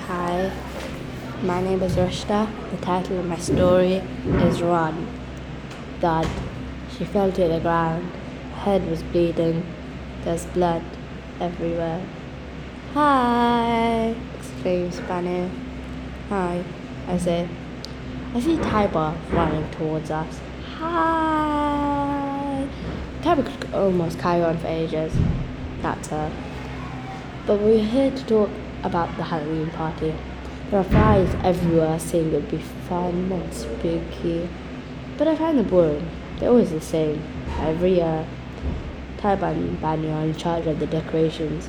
Hi, my name is Rushta. The title of my story is Run. Thud. She fell to the ground. Head was bleeding. There's blood everywhere. Hi, exclaims Bunny. Hi, I say. I see Tiber running towards us. Hi. Tiber could almost carry on for ages. That's her. But we're here to talk about the Halloween party. There are flies everywhere saying it would be fun and spooky. But I find them boring. They're always the same. Every year. Taiban and Banya are in charge of the decorations.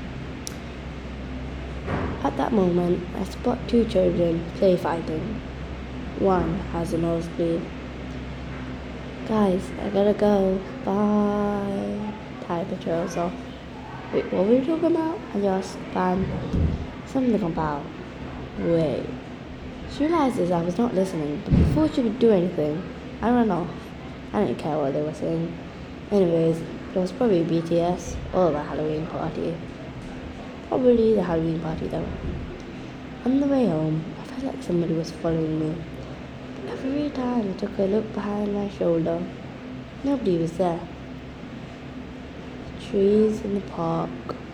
At that moment, I spot two children play fighting. One has a nosebleed. Guys, I gotta go. Bye. Tiber trails off. Wait, what were we talking about? I asked Ban. Something about. Wait. She realizes I was not listening, but before she could do anything, I ran off. I didn't care what they were saying. Anyways, it was probably BTS or the Halloween party. Probably the Halloween party though. On the way home, I felt like somebody was following me. But every time I took a look behind my shoulder, nobody was there. The trees in the park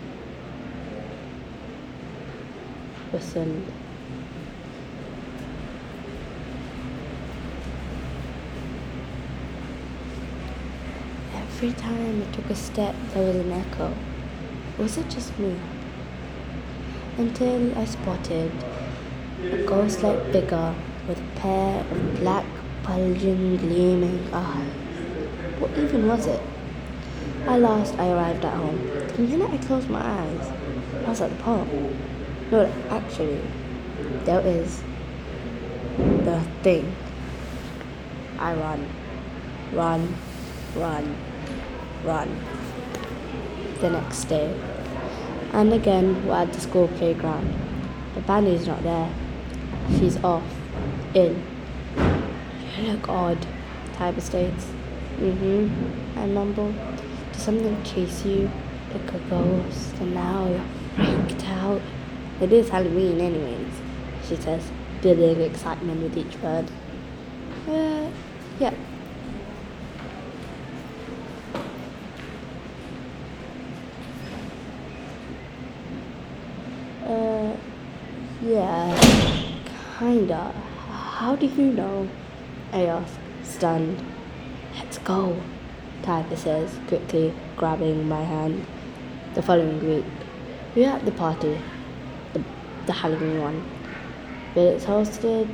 whistled. Every time I took a step, there was an echo. Was it just me? Until I spotted a ghost-like figure with a pair of black, bulging, gleaming eyes. What even was it? At last, I arrived at home. The minute I closed my eyes, I was at the park. No, actually, there is the thing. I run, run. The next day. And again, we're at the school playground. But Banny's not there. She's off. In. You look odd, Tiber states. I mumble. Does something chase you? Like a ghost, and now you're freaked out. It is Halloween anyways, she says, building excitement with each word. Yeah. Yeah, kinda. How do you know? I ask, stunned. Let's go, Tiber says, quickly grabbing my hand. The following week, we were at the party, the Halloween one, but it's hosted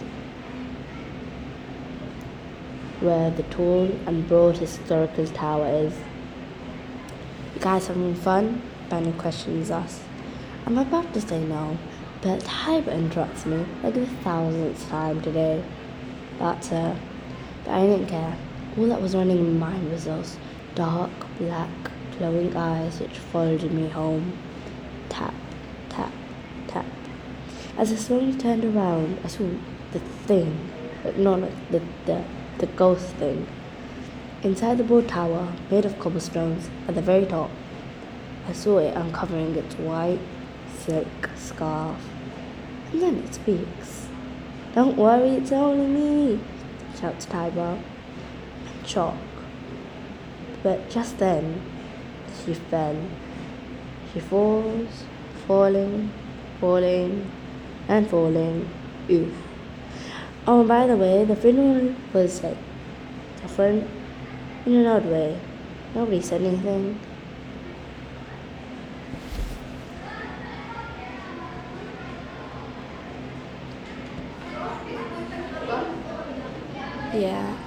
where the tall and broad historical tower is. You guys having fun? Benny questions us. I'm about to say no, but Tiber interrupts me like the 1000th time today. That's her. But I didn't care. All that was running in my mind was those dark, black, glowing eyes which followed me home. Tap, tap, tap. As I slowly turned around, I saw the thing, but not the ghost thing. Inside the broad tower, made of cobblestones, at the very top, I saw it uncovering its white silk scarf. And then it speaks. Don't worry, it's only me, shouts Tiber. I'm shocked. But just then, she fell. She falls, falling, and falling. Oof. Oh, and by the way, the funeral was like different in an odd way. Nobody said anything. Yeah.